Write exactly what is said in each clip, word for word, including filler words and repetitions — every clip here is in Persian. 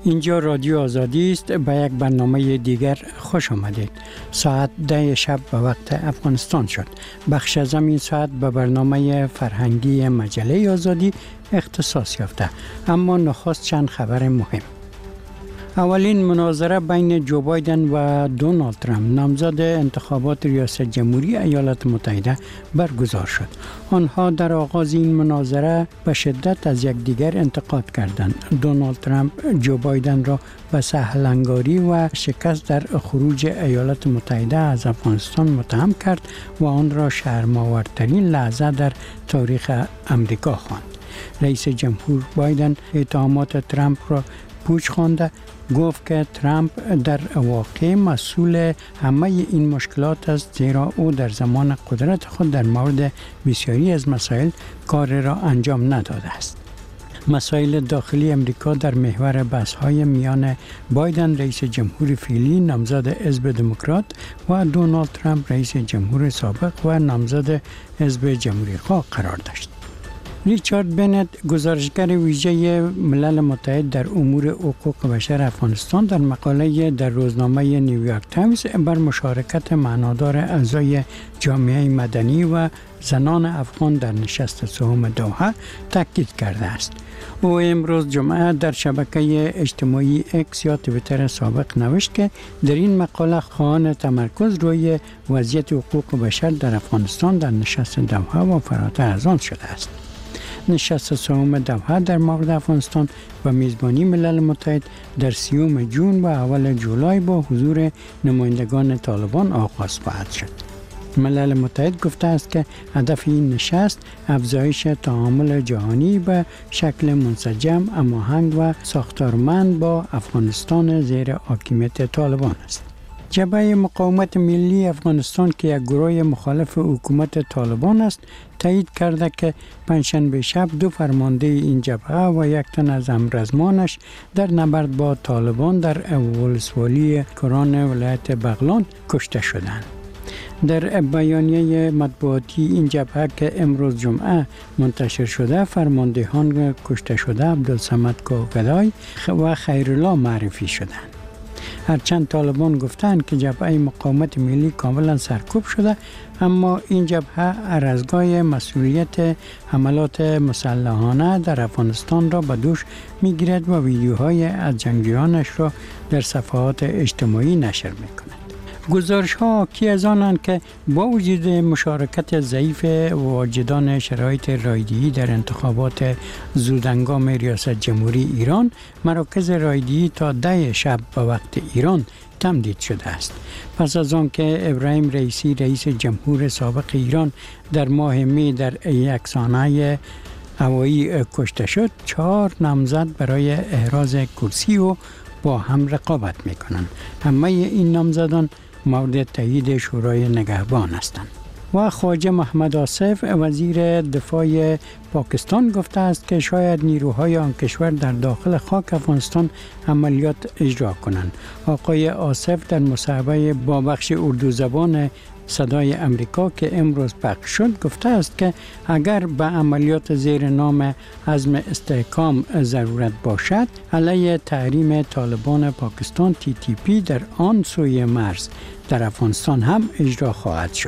اینجا رادیو آزادی است. به یک برنامه دیگر خوش آمدید. ساعت ده شب به وقت افغانستان شد. بخش از این ساعت به برنامه فرهنگی مجله آزادی اختصاص یافته. اما نخست چند خبر مهم. اولین مناظره بین جو بایدن و دونالد ترامپ نامزد انتخابات ریاست جمهوری ایالات متحده برگزار شد. آنها در آغاز این مناظره به شدت از یکدیگر انتقاد کردند. دونالد ترامپ جو بایدن را به سهلنگاری و شکست در خروج ایالات متحده از افغانستان متهم کرد و آن را شرم‌آورترین لحظه در تاریخ امریکا خواند. رئیس جمهور بایدن اتهامات ترامپ را پوچ خوانده، گفت که ترامپ در واقع مسئول همه این مشکلات است، زیرا او در زمان قدرت خود در مورد بسیاری از مسائل کار را انجام نداده است. مسائل داخلی امریکا در محور بحث‌های میان بایدن رئیس جمهور فعلی نامزد حزب دموکرات و دونالد ترامپ رئیس جمهور سابق و نامزد حزب جمهوری‌خواه قرار داشت. ریچارد بنت، گزارشگر ویژه ملل متحد در امور حقوق بشر افغانستان، در مقاله در روزنامه نیویورک تایمز بر مشارکت معنادار اعضای جامعه مدنی و زنان افغان در نشست سوم دوحه تاکید کرده است. او امروز جمعه در شبکه اجتماعی اکس یا توییتر سابق نوشت که در این مقاله خواهان تمرکز روی وضعیت حقوق بشر در افغانستان در نشست دوحه و فراتر از آن شده است. نشست سوم دوحه در مورد افغانستان و میزبانی ملل متحد در سیوم جون و اول جولای با حضور نمایندگان طالبان آغاز خواهد شد. ملل متحد گفته است که هدف این نشست افزایش تعامل جهانی به شکل منسجم، هماهنگ و ساختارمند با افغانستان زیر حاکمیت طالبان است. جبهه مقاومت ملی افغانستان که یک گروه مخالف حکومت طالبان است، تایید کرده که پنجشنبه شب دو فرمانده این جبهه و یک تن از همرزمانش در نبرد با طالبان در ولسوالی کران ولایت بغلان کشته شدند. در بیانیه مطبوعاتی این جبهه که امروز جمعه منتشر شده، فرماندهان کشته شده عبدالصمد کوکدای و خیرالله معرفی شدند. هرچند طالبان گفتند که جبهه مقاومت ملی کاملا سرکوب شده، اما این جبهه هر از گاه مسئولیت حملات مسلحانه در افغانستان را به دوش میگیرد و ویدیوهای از جنگجویانش را در صفحات اجتماعی نشر میکند. گزارش ها حاکی از آنند که با وجود مشارکت ضعیف واجدان شرایط رایدهی در انتخابات زودهنگام ریاست جمهوری ایران، مراکز رایدهی تا ده شب به وقت ایران تمدید شده است. پس از آن که ابراهیم رئیسی رئیس جمهور سابق ایران در ماه می در یک سانحه هوایی کشته شد، چهار نامزد برای احراز کرسی و با هم رقابت می کنند. همه این نامزدان مورد تایید شورای نگهبان هستند. و خواجه محمد آصف وزیر دفاع پاکستان گفته است که شاید نیروهای آن کشور در داخل خاک افغانستان عملیات اجرا کنند. آقای آصف در مصاحبه با بخش اردو زبان صدای امریکا که امروز پخش شد گفته است که اگر به عملیات زیر نام عزم استحکام ضرورت باشد، علیه تحریم طالبان پاکستان تی تی پی در آن سوی مرز در افغانستان هم اجرا خواهد شد.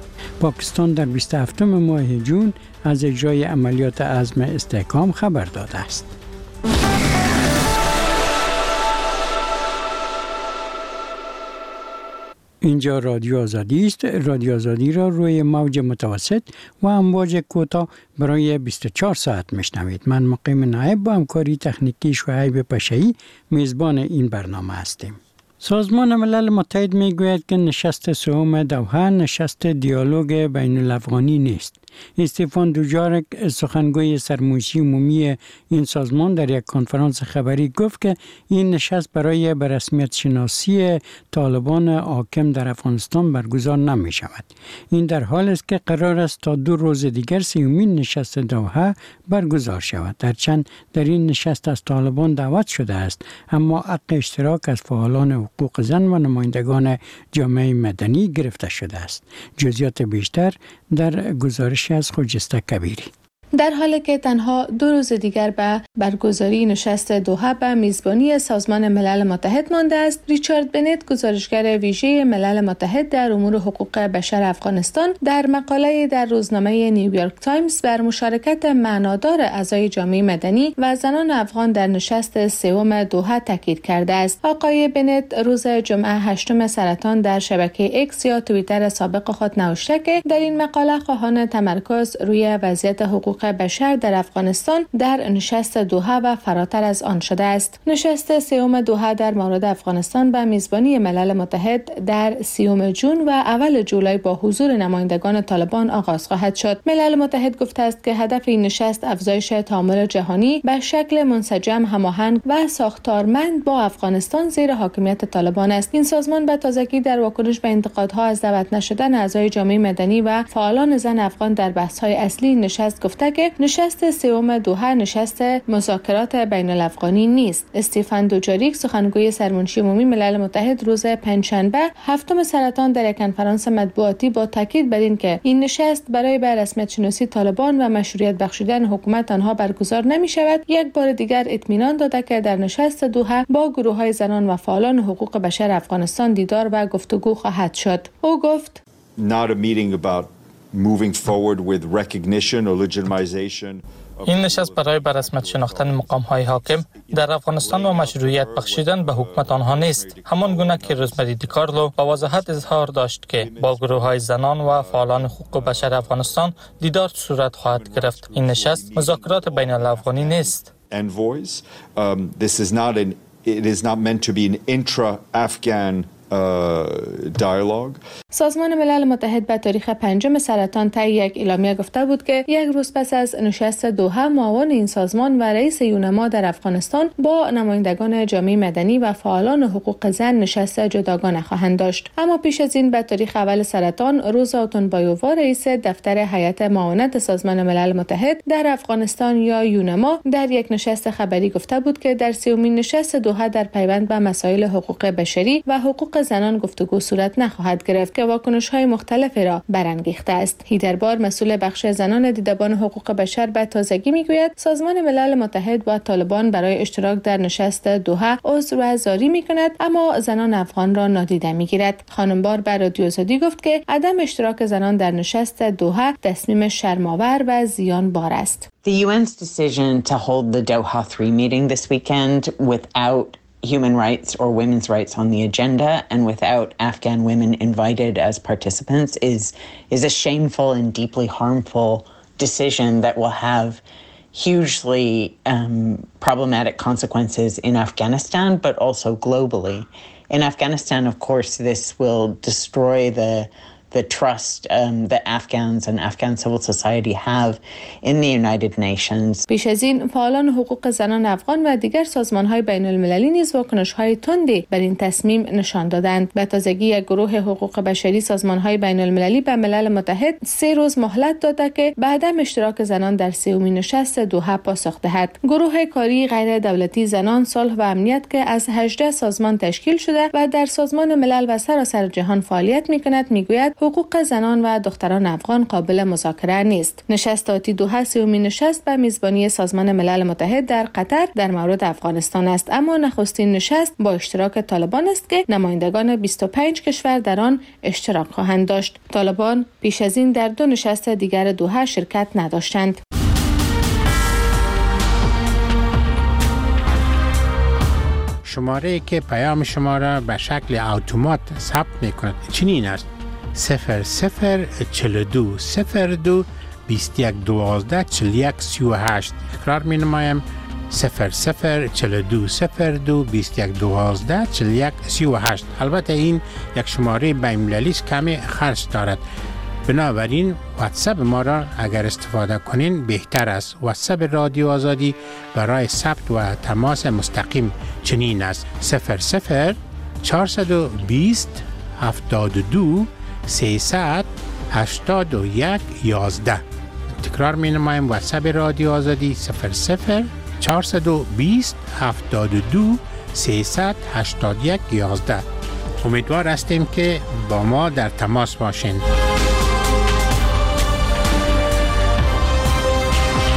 پاکستان در بیست و هفتم ماه جون از اجرای عملیات عزم استحکام خبر داده است. اینجا رادیو آزادی است. رادیو آزادی را روی موج متوسط و امواج کوتاه برای بیست و چهار ساعت میشنوید. من مقیم نایب با همکاری تکنیکی شعیب پشایی میزبان این برنامه هستیم. سازمان ملل متحد میگوید که نشست سوم دوحه نشست دیالوگ بین الافغانی نیست. استفان دوجارک سخنگوی سرمایشی عمومی این سازمان در یک کنفرانس خبری گفت که این نشست برای به رسمیت شناسی طالبان حاکم در افغانستان برگزار نمی شود. این در حال است که قرار است تا دو روز دیگر سیومین نشست دوحه برگزار شود. درچند در این نشست از طالبان دعوت شده است، اما حق اشتراک از فعالان حقوق زن و نمایندگان جامعه مدنی گرفته شده است. جزئیات بیشتر در گزارش از خجسته کبیری. در حالی که تنها دو روز دیگر به برگزاری نشست دوحه به میزبانی سازمان ملل متحد مانده است، ریچارد بنت، گزارشگر ویژه ملل متحد در امور حقوق بشر افغانستان، در مقاله در روزنامه نیویورک تایمز بر مشارکت معنادار اعضای جامعه مدنی و زنان افغان در نشست سوم دوحه تاکید کرده است. آقای بنت روز جمعه هشتم سرطان در شبکه اکس یا توییتر سابق خود نوشته که در این مقاله خواهان تمرکز روی وضعیت حقوق بشر در افغانستان در نشست دوحه و فراتر از آن شده است. نشست سوم دوحه در مورد افغانستان به میزبانی ملل متحد در سیوم جون و اول جولای با حضور نمایندگان طالبان آغاز خواهد شد. ملل متحد گفته است که هدف این نشست افزایش تعامل جهانی به شکل منسجم، هماهنگ و ساختارمند با افغانستان زیر حاکمیت طالبان است. این سازمان به تازگی در واکنش به انتقادها از دعوت نشدن اعضای جامعه مدنی و فعالان زن افغان در بحث‌های اصلی نشست گفته که نشست سوم دوحه نشست مذاکرات بین الافغانی نیست. استیفن دوجاریک، سخنگوی سرمنشی عمومی ملل متحد، روز پنجشنبه هفتم سرطان در یک کنفرانس مطبوعاتی با تاکید بر این که این نشست برای به رسمیت شناسی طالبان و مشروعیت بخشیدن حکومت آنها برگزار نمی شود، یک بار دیگر اطمینان داده که در نشست دوحه با گروه‌های زنان و فعالان حقوق بشر افغانستان دیدار و گفتگو خواهد شد. او گفت: Not a meeting about moving forward with recognition or legitimization. این نشست برای به رسمیت شناختن مقام‌های حاکم در افغانستان و مشروعیت بخشیدن به حکومت آنها نیست. همان گونه که روزمری دیکارلو با وضاحت اظهار داشت که با گروه‌های زنان و فعالان حقوق بشر افغانستان دیدار صورت خواهد گرفت. این نشست مذاکرات بین الافغانی نیست. Envoys. Um, this is not an it is not meant to be an intra-Afghan dialogue. سازمان ملل متحد به تاریخ پنجم سرطان طی یک اعلامیه گفته بود که یک روز پس از نشست دوحه معاون این سازمان و رئیس یونما در افغانستان با نمایندگان جامعه مدنی و فعالان حقوق زن نشست جداگانه خواهند داشت. اما پیش از این به تاریخ اول سرطان روزا اوتونبایووا، رئیس دفتر هیئت معاونت سازمان ملل متحد در افغانستان یا یونما، در یک نشست خبری گفته بود که در سومین نشست دوحه در پیوند به مسائل حقوق بشری و حقوق زنان گفتگو صورت نخواهد گرفت که واکنش‌های مختلفی را برانگیخته است. هیدربار، مسئول بخش زنان دیدبان حقوق بشر، به تازگی میگوید سازمان ملل متحد با طالبان برای اشتراک در نشست دوحه عذر زاری میکند، اما زنان افغان را نادیده میگیرد. خانم بار به رادیو آزادی گفت که عدم اشتراک زنان در نشست دوحه تصمیم شرم‌آور و زیانبار است. The U N's decision to hold the Doha three meeting this weekend without human rights or women's rights on the agenda and without Afghan women invited as participants is is a shameful and deeply harmful decision that will have hugely um, problematic consequences in Afghanistan, but also globally. In Afghanistan, of course, this will destroy the the trust um, that Afghans and Afghan civil society have in the United Nations. پیش از این فعالان حقوق زنان افغان و دیگر سازمان‌های بین‌المللی نیز واکنش‌های تندی بر این تصمیم نشان دادند. به تازگی یک گروه حقوق بشری سازمان‌های بین‌المللی به ملل متحد سه روز مهلت داده که به عدم اشتراک زنان در سومین نشست دوحه پاسخ دهد. گروه کاری غیر دولتی زنان، صلح و امنیت که از هجده سازمان تشکیل شده و در سازمان ملل و سراسر جهان فعالیت می‌کند، می‌گوید حقوق زنان و دختران افغان قابل مذاکره نیست. نشست آتی دوحه سومین نشست به میزبانی سازمان ملل متحد در قطر در مورد افغانستان است، اما نخستین نشست با اشتراک طالبان است که نمایندگان بیست و پنج کشور در آن اشتراک خواهند داشت. طالبان پیش از این در دو نشست دیگر دوحه شرکت نداشتند. شماره که پیام شما را به شکل اتومات ثبت می‌کند چنین است: صفر صفر چهل و دو صفر دو بیست و یک دوازده چهل و یک سی و هشت. تکرار می نمایم: صفر صفر چهل و دو صفر دو بیست و یک دوازده چهل و یک سی و هشت. البته این یک شماره بین‌المللی است، کمی خرج دارد، بنابراین واتساپ ما را اگر استفاده کنین بهتر است. واتساپ رادیو آزادی برای ثبت و تماس مستقیم چنین است: صفر صفر چهارصد و بیست هفتاد و دو سیصد هشتاد و یک یازده. تکرار می نمایم: واتساپ رادیو آزادی صفر صفر چهارصد و بیست هفتاد و دو سیصد هشتاد و یک یازده. امیدوار هستیم که با ما در تماس باشین.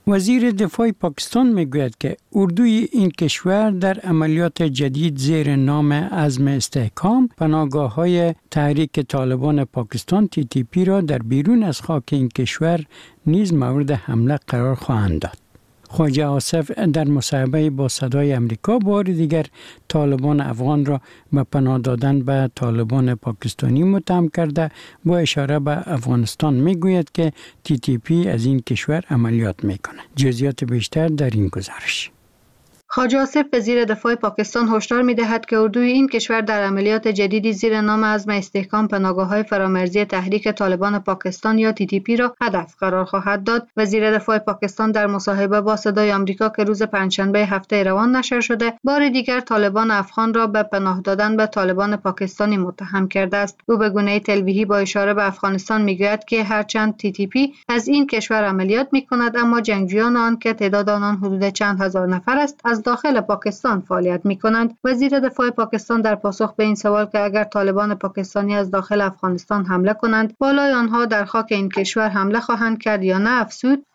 وزیر دفاع پاکستان میگوید که اردوی این کشور در عملیات جدید زیر نام عزم استحکام پناهگاه‌های تحریک طالبان پاکستان تی تی پی را در بیرون از خاک این کشور نیز مورد حمله قرار خواهند داد. خواجه آصف در مصاحبه با صدای امریکا بار دیگر طالبان افغان را به پناه دادن به طالبان پاکستانی متهم کرده با اشاره به افغانستان میگوید که تی تی پی از این کشور عملیات میکنه. جزئیات بیشتر در این گزارش. خواجه آصف وزیر دفاع پاکستان هشدار می‌دهد که اردوی این کشور در عملیات جدیدی زیر نام عزم استحکام پناهگاه‌های فرامرزی تحریک طالبان پاکستان یا تی تی پی را هدف قرار خواهد داد. وزیر دفاع پاکستان در مصاحبه با صدای آمریکا که روز پنجشنبه هفته روان نشر شده، بار دیگر طالبان افغان را به پناه دادن به طالبان پاکستانی متهم کرده است. او به گونه تلویحی با اشاره به افغانستان می‌گوید که هرچند تی تی پی از این کشور عملیات می‌کند، اما جنگجویان آن که تعداد آنان حدود چند هزار نفر است، از داخل پاکستان فعالیت می‌کنند. وزیر دفاع پاکستان در پاسخ به این سوال که اگر طالبان پاکستانی از داخل افغانستان حمله کنند، بالای آنها در خاک این کشور حمله خواهند کرد یا نه افزود: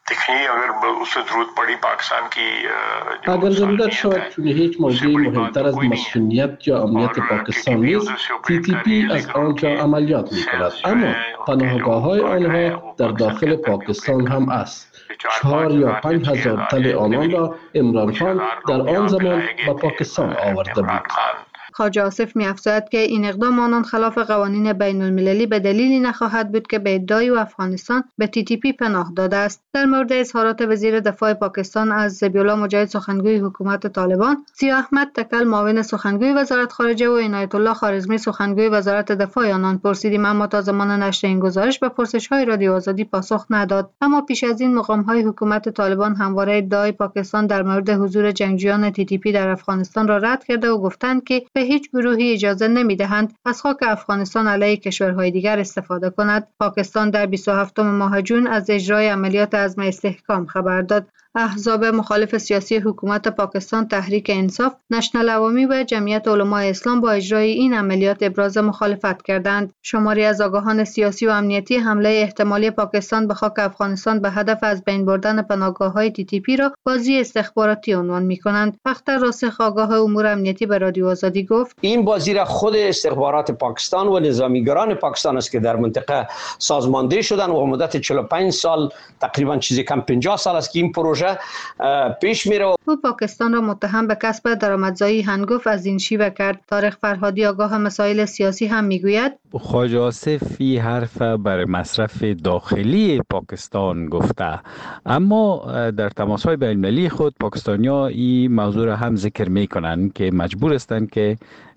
اگر ضرورت شد، چون هیچ موضوعی مهمتر از مسئولیت یا امنیت پاکستان نیست، تی تی پی از آنجا عملیات می‌کند، اما پناهگاه‌های آنها در داخل پاکستان هم است. چهار یا پنج هزار تن آنان را عمران خان در آن زمان به پاکستان آورده بود. خواجه آصف می‌افزاید که این اقدام آنان خلاف قوانین بین المللی به دلیلی نخواهد بود که به ادعای او افغانستان به تی تی پی پناه داده است. در مورد اظهارات وزیر دفاع پاکستان از ذبیح‌الله مجاهد سخنگوی حکومت طالبان، سیاه احمد تکل معاون سخنگوی وزارت خارجه و عنایت الله خوارزمی سخنگوی وزارت دفاع آنان پرسیدیم، اما تا زمان نشر این گزارش به پرسش‌های رادیو آزادی پاسخ نداد. اما پیش از این مقام‌های حکومت طالبان همواره ادعای پاکستان در مورد حضور جنگجویان تی تی پی در افغانستان را رد کرده و گفتند که به هیچ گروهی اجازه نمی‌دهند از خاک افغانستان علیه کشورهای دیگر استفاده کند. پاکستان در بیست و هفتم ماه جون از اجرای عملیات عزم استحکام خبر داد. احزاب مخالف سیاسی حکومت پاکستان، تحریک انصاف، نشنل عوامی و جمعیت علمای اسلام با اجرای این عملیات ابراز مخالفت کردند. شماری از آگاهان سیاسی و امنیتی حمله احتمالی پاکستان به خاک افغانستان به هدف از بین بردن پناهگاه‌های تی تی پی را بازی استخباراتی عنوان می‌کنند. اختر راسخ آگاه امور امنیتی به رادیو آزادی گفت: این بازی را خود استخبارات پاکستان و نظامیگران پاکستان است که در منطقه سازماندهی شدن و مدت چهل و پنج سال تقریبا چیزی کم پنجاه سال است که این پروژه پیش میره. او پاکستان را متهم به کسب درآمدزایی هنگفت از این شیوه کرد. طارق فرهادی آگاه مسائل سیاسی هم میگوید: خواجه آصف این حرف برای مصرف داخلی پاکستان گفته، اما در تماس‌های بین‌المللی خود پاکستانی‌ها این موضوع را هم ذکر میکنند که مجبور هستند که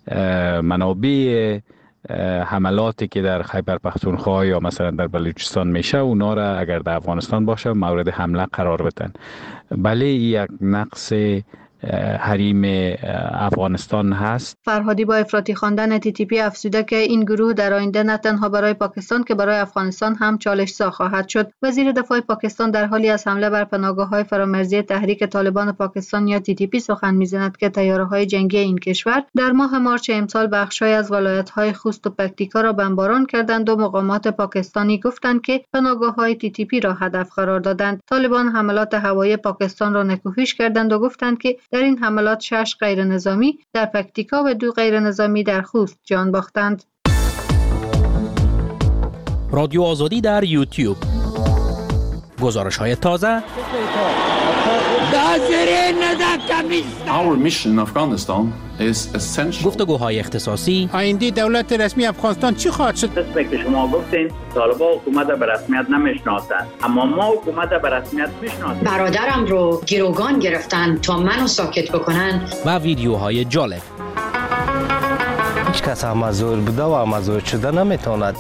منابع حملاتی که در خیبر پختونخوا یا مثلا در بلوچستان میشه اونا را اگر در افغانستان باشه مورد حمله قرار بدن. بله یک نقص حریم افغانستان هست. فرهادی با افراطی خواندن تی تی پی افزوده که این گروه در آینده نه تنها برای پاکستان که برای افغانستان هم چالش‌زا خواهد شد. وزیر دفاع پاکستان در حالی از حمله بر پناهگاه‌های فرامرزی تحریک طالبان پاکستان یا تی تی پی سخن می‌زند که طیاره‌های جنگی این کشور در ماه مارچ امسال بخش‌های از ولایت‌های خوست و پکتیکا را بمباران کردند و مقامات پاکستانی گفتند که پناهگاه‌های تی تی پی را هدف قرار دادند. طالبان حملات هوایی پاکستان را نکوهش کردند و گفتند که در این حملات شش غیر نظامی در پکتیکا و دو غیر نظامی در خوست جان باختند. رادیو آزادی در یوتیوب. گزارش‌های تازه. Our mission in Afghanistan is essential. گفتگوهای اختصاصی. آینده دولت رسمی افغانستان چی خواهد شد؟ مثل که شما گفتین طالبان حکومت به رسمیت نمیشناسند، اما ما حکومت به رسمیت میشناسیم. برادرم رو گروگان گرفتن تا منو ساکت بکنن. و ویدیوهای جالب. هیچ کس هم مزور بوده و مزور شده نمیتواند.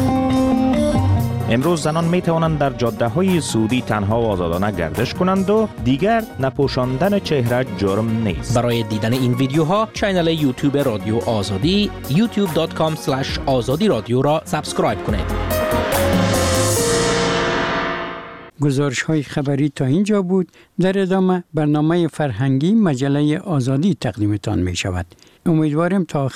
امروز زنان می توانند در جاده های سعودی تنها و آزادانه گردش کنند و دیگر نپوشاندن چهره جرم نیست. برای دیدن این ویدیوها کانال یوتیوب رادیو آزادی یوتیوب دات کام اسلش آزادی رادیو را سابسکرایب کنید. گزارش های خبری تا اینجا بود. در ادامه برنامه فرهنگی مجله آزادی تقدیمتان می شود. امیدوارم تا